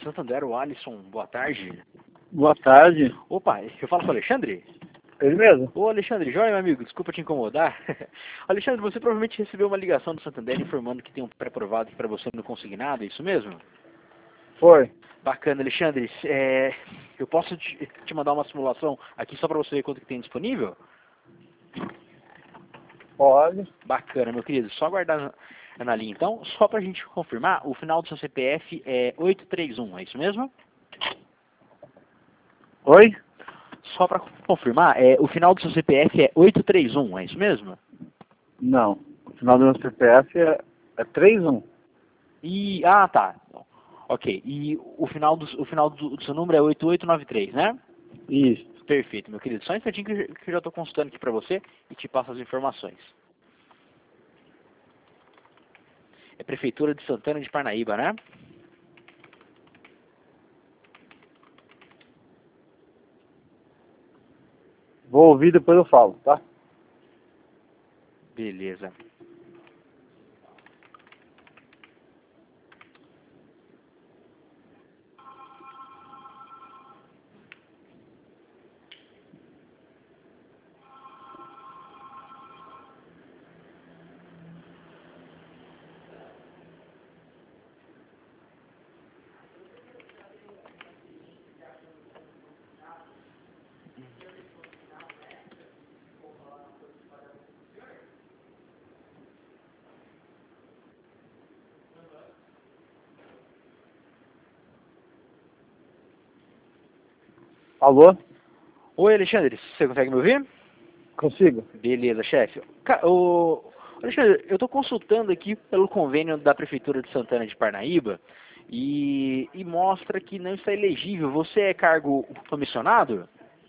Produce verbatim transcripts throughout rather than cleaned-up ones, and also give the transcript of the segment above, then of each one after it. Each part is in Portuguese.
Santander, o Alisson, boa tarde. Boa tarde. Opa, eu falo com o Alexandre? Ele mesmo? Ô Alexandre, joia, meu amigo, desculpa te incomodar. Alexandre, você provavelmente recebeu uma ligação do Santander informando que tem um pré-aprovado para você no consignado, é isso mesmo? Foi. Bacana, Alexandre. É, eu posso te, te mandar uma simulação aqui só para você ver quanto que tem disponível? Pode. Bacana, meu querido. Só aguardar na, na linha. Então, só para a gente confirmar, o final do seu C P F é oito três um, é isso mesmo? Oi? Só para confirmar, é, o final do seu C P F é oito três um, é isso mesmo? Não. O final do meu C P F é, é trinta e um. E, ah, tá. Ok. E o final do, o final do, do seu número é oito oito nove três, né? Isso. Perfeito, meu querido. Só um instantinho que, eu- que eu já estou consultando aqui para você e te passo as informações. É Prefeitura de Santana de Parnaíba, né? Vou ouvir, depois eu falo, tá? Beleza. Alô? Oi, Alexandre, você consegue me ouvir? Consigo? Beleza, chefe. Ca- ô, Alexandre, eu estou consultando aqui pelo convênio da Prefeitura de Santana de Parnaíba e, e mostra que não está elegível. Você é cargo comissionado?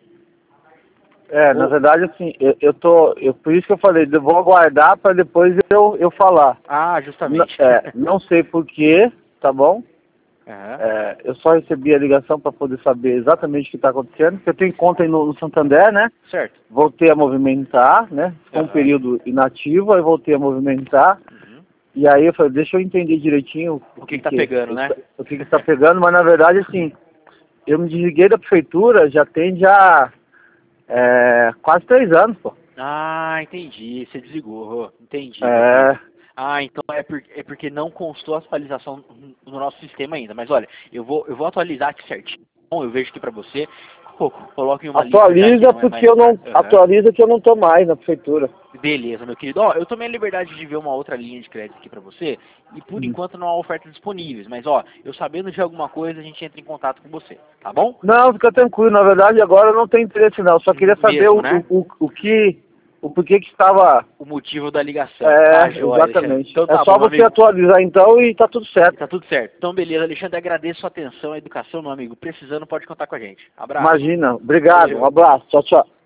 É, na Ô. verdade, assim, eu, eu tô... Eu, por isso que eu falei, eu vou aguardar para depois eu, eu falar. Ah, N- justamente. é, não sei porquê, tá bom? Aham. É, eu só recebi a ligação para poder saber exatamente o que está acontecendo, porque eu tenho conta aí no, no Santander, né? Certo. Voltei a movimentar, né? Ficou um Aham. período inativo, aí voltei a movimentar. Uhum. E aí eu falei, deixa eu entender direitinho O que que tá pegando, né? o que que está pegando, mas na verdade, assim, eu me desliguei da prefeitura já tem já é, quase três anos, pô. Ah, entendi. Você desligou. Entendi, meu É, querido. Ah, então é, por, é porque não constou a atualização no nosso sistema ainda. Mas olha, eu vou, eu vou atualizar aqui certinho. Eu vejo aqui pra você. Pô, coloque em uma lista já que atualiza não é porque mais eu não, caro. Aham. atualiza que eu não tô mais na prefeitura. Beleza, meu querido. Ó, eu tomei a liberdade de ver uma outra linha de crédito aqui pra você. E por Hum. enquanto não há ofertas disponíveis. Mas ó, eu sabendo de alguma coisa, a gente entra em contato com você. Tá bom? Não, fica tranquilo, na verdade agora eu não tenho interesse não, só queria saber Mesmo, o, né? o, o, o que, o porquê que estava, O motivo da ligação. Tá, é, joia, Alexandre. exatamente. Então É tá só bom, meu você amigo. atualizar então e tá tudo E certo. tá tudo certo. Então, beleza, Alexandre, agradeço a sua atenção e educação, meu amigo. Precisando, pode contar com a gente. Abraço. Imagina, obrigado, um Valeu. abraço, tchau, tchau.